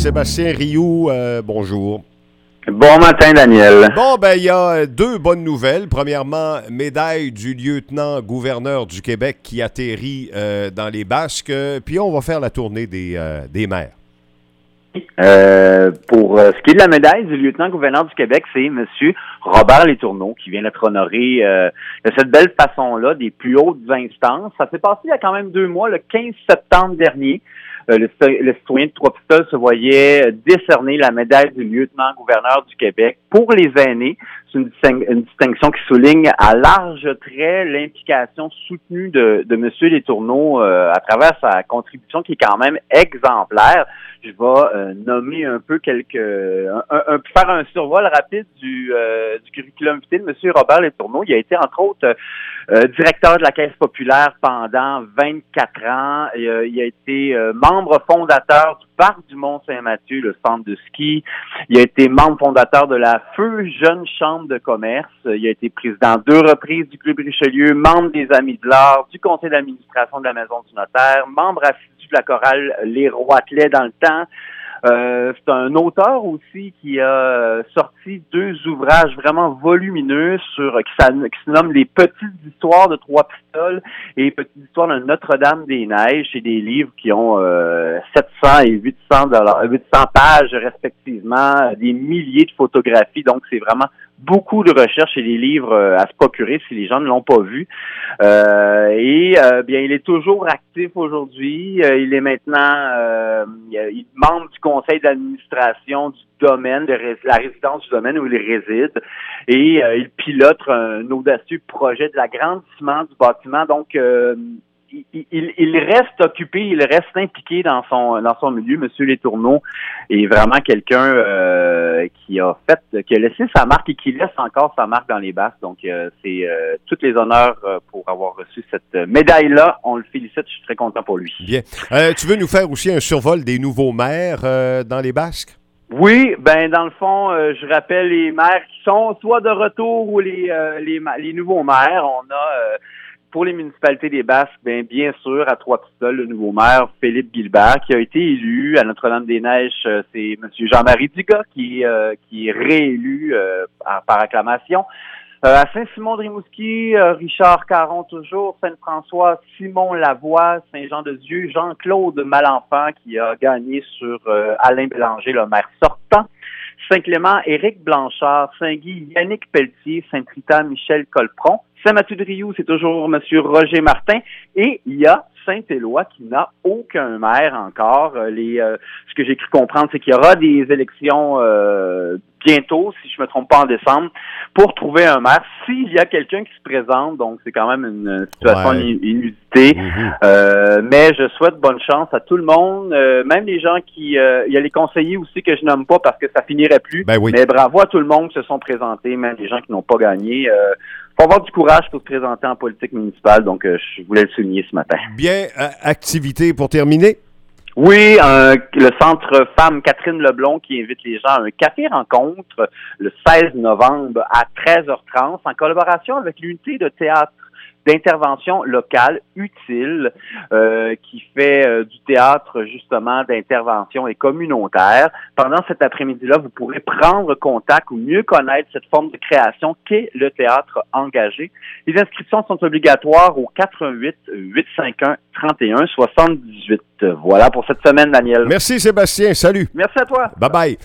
Sébastien Rioux, bonjour. Bon matin, Daniel. Bon, ben il y a deux bonnes nouvelles. Premièrement, médaille du lieutenant-gouverneur du Québec qui atterrit dans les Basques. Puis on va faire la tournée des maires. Pour ce qui est de la médaille du lieutenant-gouverneur du Québec, c'est M. Robert Letourneau qui vient d'être honoré de cette belle façon-là des plus hautes instances. Ça s'est passé il y a quand même 2 mois, le 15 septembre dernier. Le citoyen de Trois-Pistoles se voyait décerner la médaille du lieutenant-gouverneur du Québec pour les aînés. C'est une distinction qui souligne à large trait l'implication soutenue de M. Letourneau à travers sa contribution qui est quand même exemplaire. Je vais nommer un peu faire un survol rapide du curriculum vitae de M. Robert Letourneau. Il a été, entre autres, directeur de la Caisse populaire pendant 24 ans. Il a été membre fondateur du Parc du Mont-Saint-Mathieu, le centre de ski. Il a été membre fondateur de la Feu Jeune Chambre de commerce. Il a été président 2 reprises du Club Richelieu, membre des Amis de l'Art, du conseil d'administration de la Maison du Notaire, membre assidu de la chorale Les Roitelets dans le temps. C'est un auteur aussi qui a sorti 2 ouvrages vraiment volumineux qui se nomment Les petites histoires de Trois-Pistoles et Les petites histoires de Notre-Dame-des-Neiges. C'est des livres qui ont 700 et 800 pages respectivement, des milliers de photographies. Donc, c'est vraiment beaucoup de recherches et des livres à se procurer si les gens ne l'ont pas vu. Bien, il est toujours actif aujourd'hui. Il est maintenant il est membre du conseil d'administration du domaine, de la résidence du domaine où il réside. Et il pilote un audacieux projet de l'agrandissement du bâtiment. Donc, il reste occupé, il reste impliqué dans son milieu. Monsieur Letourneau est vraiment quelqu'un qui a laissé sa marque et qui laisse encore sa marque dans les Basques. Donc, c'est tous les honneurs pour avoir reçu cette médaille-là. On le félicite, je suis très content pour lui. Bien. Tu veux nous faire aussi un survol des nouveaux maires dans les Basques? Oui, ben dans le fond, je rappelle les maires qui sont soit de retour ou les nouveaux maires. On a pour les municipalités des Basques, bien sûr, à Trois-Pistoles, le nouveau maire, Philippe Guilbert, qui a été élu. À Notre-Dame-des-Neiges, c'est M. Jean-Marie Dugas qui est réélu par acclamation. À Saint-Simon-de-Rimouski, Richard Caron toujours, Saint-François, Simon Lavoie, Saint-Jean-de-Dieu, Jean-Claude Malenfant qui a gagné sur Alain Bélanger, le maire sortant. Saint-Clément, Éric Blanchard, Saint-Guy, Yannick Pelletier, Saint-Rita, Michel Colpron. Saint-Mathieu-de-Rioux, c'est toujours M. Roger Martin. Et il y a Saint-Éloi qui n'a aucun maire encore. Ce que j'ai cru comprendre, c'est qu'il y aura des élections bientôt, si je me trompe pas en décembre, pour trouver un maire. S'il y a quelqu'un qui se présente, donc c'est quand même une situation inusitée. Mais je souhaite bonne chance à tout le monde, même les gens il y a les conseillers aussi que je nomme pas parce que ça finirait plus. Mais bravo à tout le monde qui se sont présentés, même les gens qui n'ont pas gagné. Faut avoir du courage pour se présenter en politique municipale, donc je voulais le souligner ce matin. Bien, activité pour terminer? Oui, le Centre Femmes Catherine Leblond qui invite les gens à un café-rencontre le 16 novembre à 13h30 en collaboration avec l'unité de théâtre d'intervention locale utile qui fait du théâtre justement d'intervention et communautaire. Pendant cet après-midi-là, vous pourrez prendre contact ou mieux connaître cette forme de création qu'est le théâtre engagé. Les inscriptions sont obligatoires au 88 851 31 78. Voilà pour cette semaine, Daniel. Merci Sébastien, salut. Merci à toi. Bye bye.